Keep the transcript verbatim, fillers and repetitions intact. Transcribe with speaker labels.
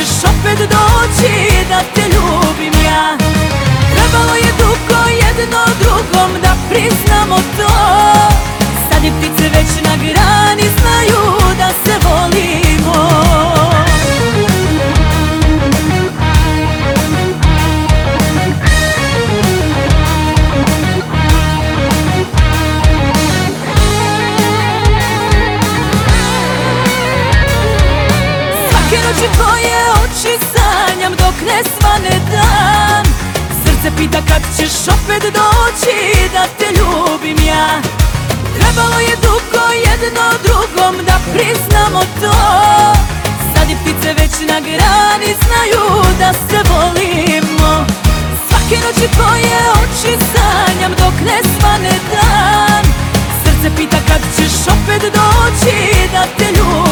Speaker 1: ćeš opet doći da te ljubim ja. Trebalo je dugo jedno drugom da priznamo to. Sad je ptice već na grani, znaju da se volimo. Svake noći tvoje oči sanjam dok ne svane dan. Srce pita kad ćeš opet doći da te ljubim ja. Trebalo je dugo jedno drugom da priznamo to. Sad je ptice već na grani, znaju da se volimo. Svake noći tvoje oči sanjam dok ne svane dan. Srce pita kad ćeš opet doći da te ljubim.